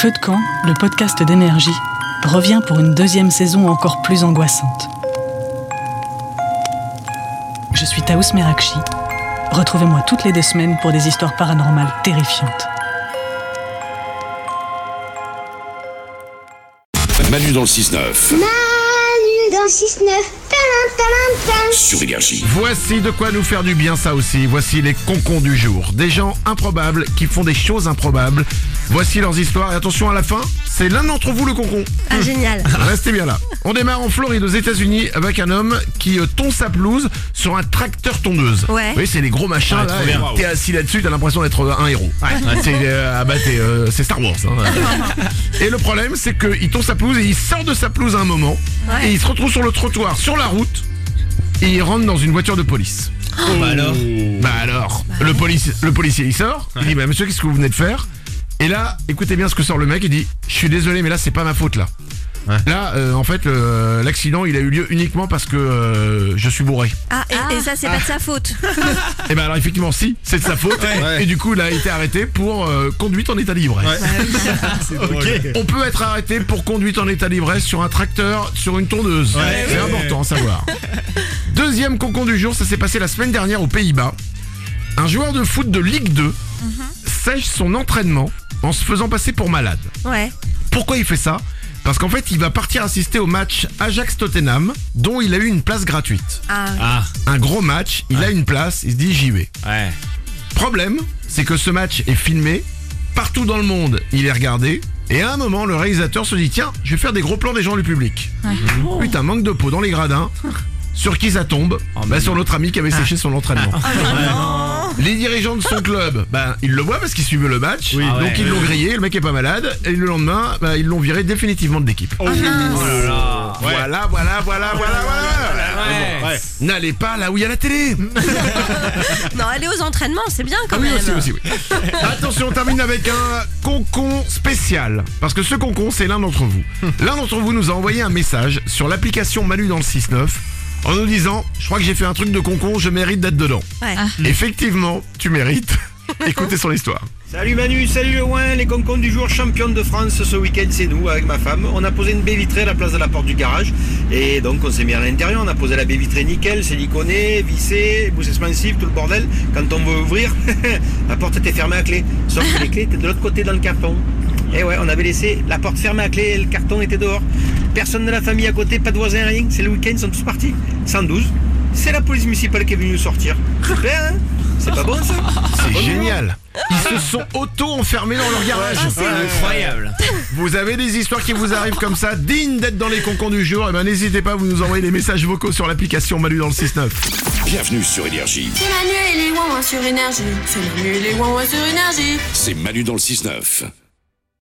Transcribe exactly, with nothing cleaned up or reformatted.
Feu de camp, le podcast d'énergie, revient pour une deuxième saison encore plus angoissante. Je suis Taous Merakchi. Retrouvez-moi toutes les deux semaines pour des histoires paranormales terrifiantes. Manu dans le six neuf. Manu dans le six neuf. Sur Énergie. Voici de quoi nous faire du bien, ça aussi. Voici les concons du jour. Des gens improbables qui font des choses improbables. Voici leurs histoires. Et attention, à la fin, c'est l'un d'entre vous le concon. Ah, génial. Restez bien là. On démarre en Floride, aux États-Unis, avec un homme qui euh, tond sa pelouse sur un tracteur tondeuse. Ouais. Vous voyez, c'est les gros machins Ouais, là. trop et bien. T'es assis là-dessus, t'as l'impression d'être un héros. Ouais. C'est, euh, ah bah, t'es, euh, c'est Star Wars. Hein. Et le problème, c'est qu'il tond sa pelouse et il sort de sa pelouse à un moment. Ouais. Et il se retrouve sur le trottoir, sur la route. Et il rentre dans une voiture de police. Oh, bah alors Bah alors, le, polici- le policier il sort, il dit bah monsieur, qu'est-ce que vous venez de faire? Et là, écoutez bien ce que sort le mec, il dit je suis désolé mais là c'est pas ma faute là. Ouais. Là euh, en fait euh, l'accident il a eu lieu uniquement parce que euh, je suis bourré. Ah, et, et ça, c'est pas de sa faute. Et ben alors effectivement si, c'est de sa faute. Ouais. Et du coup il a été arrêté pour euh, conduite en état d'ivresse. C'est drôle. On peut être arrêté pour conduite en état d'ivresse sur un tracteur, sur une tondeuse. Ouais. C'est Ouais. important à savoir. Deuxième concon du jour, ça s'est passé la semaine dernière aux Pays-Bas. Un joueur de foot de Ligue deux sèche son entraînement en se faisant passer pour malade. Ouais. Pourquoi il fait ça? Parce qu'en fait, il va partir assister au match Ajax-Tottenham, dont il a eu une place gratuite. Ah, Ah, Un gros match, il a une place, il se dit j'y vais. ouais. Problème, c'est que ce match est filmé, partout dans le monde, il est regardé, et à un moment, le réalisateur se dit tiens, je vais faire des gros plans des gens du public. Putain, manque de peau dans les gradins. Sur qui ça tombe? Bah sur notre ami qui avait séché son entraînement. Les dirigeants de son club, bah ils le voient parce qu'ils suivent le match, Oui. donc Ah ouais. ils l'ont grillé, le mec est pas malade, et le lendemain, bah, ils l'ont viré définitivement de l'équipe. Oh là là. Ouais. Voilà, voilà, voilà, voilà, voilà. Ouais. N'allez pas là où il y a la télé. non, aller aux entraînements, c'est bien quand Ah oui, même. aussi, aussi, oui. Attention, on termine avec un concon spécial. Parce que ce concon, c'est l'un d'entre vous. L'un d'entre vous nous a envoyé un message sur l'application Manu dans le six neuf en nous disant « Je crois que j'ai fait un truc de concon, je mérite d'être dedans. Ouais. » Effectivement, tu mérites. Écoutez son histoire. Salut Manu, salut le Ouin, les concons du jour, championne de France ce week-end, c'est nous avec ma femme. On a posé une baie vitrée à la place de la porte du garage et donc on s'est mis à l'intérieur, on a posé la baie vitrée nickel, siliconée, vissée, bouche expansive, tout le bordel. Quand on veut ouvrir, la porte était fermée à clé, sauf que les clés étaient de l'autre côté dans le carton. Et ouais, on avait laissé la porte fermée à clé et le carton était dehors. Personne de la famille à côté, pas de voisins, rien, c'est le week-end, ils sont tous partis. cent douze, c'est la police municipale qui est venue nous sortir. Super, hein? C'est pas bon ça? C'est génial. Ils se sont auto-enfermés dans leur garage. c'est Incroyable. Vous avez des histoires qui vous arrivent comme ça, dignes d'être dans les concons du jour, et ben n'hésitez pas, vous nous envoyez des messages vocaux sur l'application Manu dans le six neuf. Bienvenue sur Énergie. C'est Manu et les ouin sur énergie. C'est Manu et les ouin sur énergie. C'est Manu dans le six neuf.